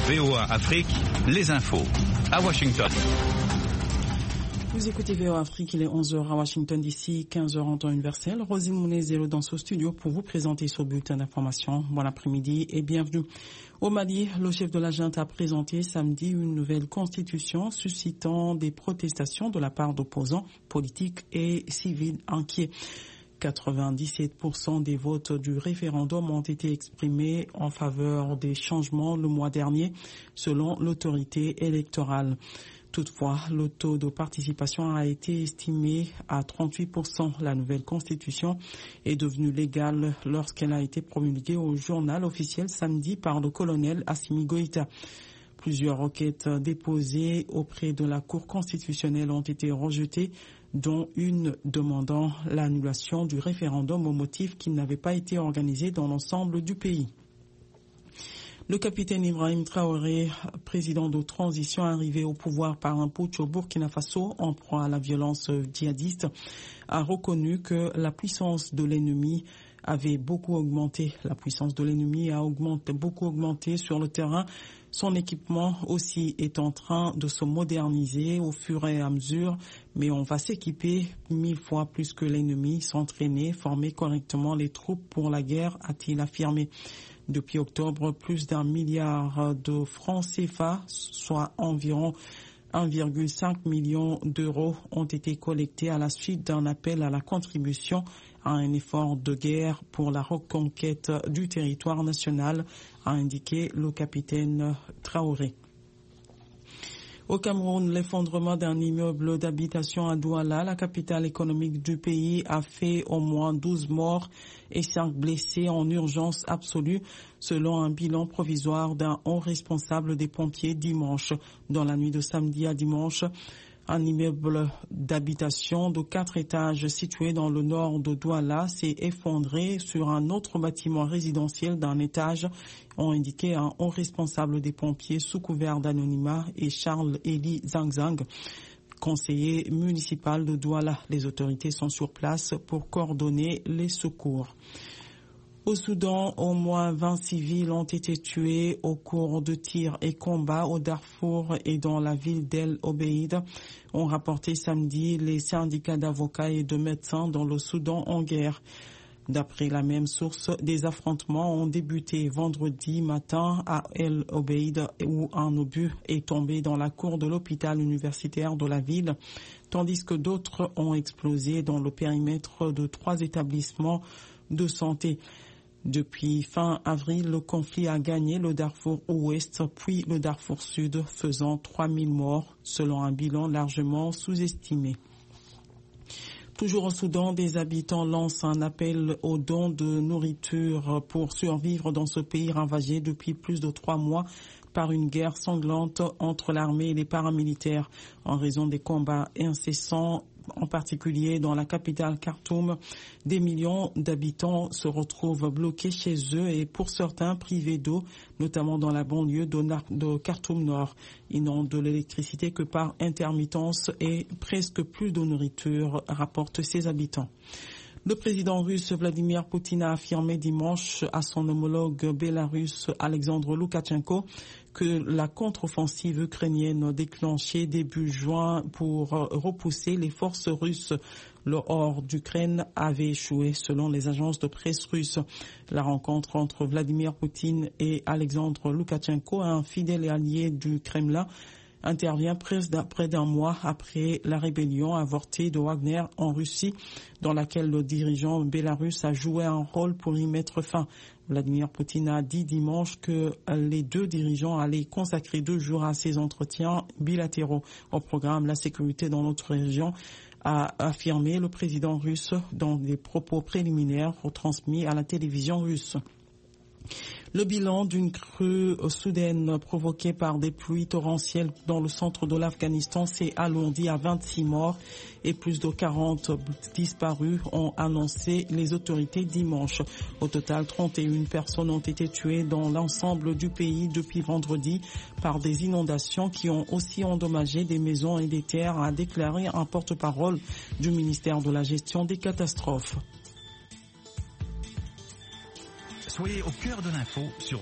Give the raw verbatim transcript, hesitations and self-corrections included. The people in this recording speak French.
V O A Afrique, les infos. À Washington. Vous écoutez V O A Afrique, il est onze heures à Washington D C, quinze heures en temps universel. Rosine Mounezelo dans ce studio pour vous présenter ce bulletin d'information. Bon après-midi et bienvenue. Au Mali, le chef de la junte a présenté samedi une nouvelle constitution suscitant des protestations de la part d'opposants politiques et civils inquiets. quatre-vingt-dix-sept pour cent des votes du référendum ont été exprimés en faveur des changements le mois dernier, selon l'autorité électorale. Toutefois, le taux de participation a été estimé à trente-huit pour cent. La nouvelle constitution est devenue légale lorsqu'elle a été promulguée au journal officiel samedi par le colonel Assimi Goïta. Plusieurs requêtes déposées auprès de la Cour constitutionnelle ont été rejetées, dont une demandant l'annulation du référendum au motif qu'il n'avait pas été organisé dans l'ensemble du pays. Le capitaine Ibrahim Traoré, président de transition arrivé au pouvoir par un putsch au Burkina Faso en proie à la violence djihadiste, a reconnu que la puissance de l'ennemi avait beaucoup augmenté. La puissance de l'ennemi a augmenté, beaucoup augmenté sur le terrain. Son équipement aussi est en train de se moderniser au fur et à mesure, mais on va s'équiper mille fois plus que l'ennemi, s'entraîner, former correctement les troupes pour la guerre, a-t-il affirmé. Depuis octobre, plus d'un milliard de francs C F A, soit environ un virgule cinq million d'euros, ont été collectés à la suite d'un appel à la contribution à un effort de guerre pour la reconquête du territoire national, a indiqué le capitaine Traoré. Au Cameroun, l'effondrement d'un immeuble d'habitation à Douala, la capitale économique du pays, a fait au moins douze morts et cinq blessés en urgence absolue, selon un bilan provisoire d'un haut responsable des pompiers dimanche. Dans la nuit de samedi à dimanche, un immeuble d'habitation de quatre étages situé dans le nord de Douala s'est effondré sur un autre bâtiment résidentiel d'un étage, ont indiqué un haut responsable des pompiers sous couvert d'anonymat et Charles Eli Zangzang, conseiller municipal de Douala. Les autorités sont sur place pour coordonner les secours. Au Soudan, au moins vingt civils ont été tués au cours de tirs et combats au Darfour et dans la ville d'El Obeid, ont rapporté samedi les syndicats d'avocats et de médecins dans le Soudan en guerre. D'après la même source, des affrontements ont débuté vendredi matin à El Obeid où un obus est tombé dans la cour de l'hôpital universitaire de la ville, tandis que d'autres ont explosé dans le périmètre de trois établissements de santé. Depuis fin avril, le conflit a gagné le Darfour Ouest puis le Darfour Sud, faisant trois mille morts, selon un bilan largement sous-estimé. Toujours au Soudan, des habitants lancent un appel aux dons de nourriture pour survivre dans ce pays ravagé depuis plus de trois mois par une guerre sanglante entre l'armée et les paramilitaires en raison des combats incessants. En particulier dans la capitale Khartoum, des millions d'habitants se retrouvent bloqués chez eux et pour certains privés d'eau, notamment dans la banlieue de Khartoum Nord. Ils n'ont de l'électricité que par intermittence et presque plus de nourriture, rapportent ces habitants. Le président russe Vladimir Poutine a affirmé dimanche à son homologue bélarusse Alexandre Loukachenko que la contre-offensive ukrainienne déclenchée début juin pour repousser les forces russes le hors d'Ukraine avait échoué selon les agences de presse russes. La rencontre entre Vladimir Poutine et Alexandre Loukachenko, un fidèle allié du Kremlin, intervient près d'un mois après la rébellion avortée de Wagner en Russie, dans laquelle le dirigeant bélarusse a joué un rôle pour y mettre fin. Vladimir Poutine a dit dimanche que les deux dirigeants allaient consacrer deux jours à ces entretiens bilatéraux. Au programme La sécurité dans notre région, a affirmé le président russe dans des propos préliminaires retransmis à la télévision russe. Le bilan d'une crue soudaine provoquée par des pluies torrentielles dans le centre de l'Afghanistan s'est alourdi à vingt-six morts et plus de quarante disparus, ont annoncé les autorités dimanche. Au total, trente et une personnes ont été tuées dans l'ensemble du pays depuis vendredi par des inondations qui ont aussi endommagé des maisons et des terres, a déclaré un porte-parole du ministère de la Gestion des catastrophes. Soyez au cœur de l'info sur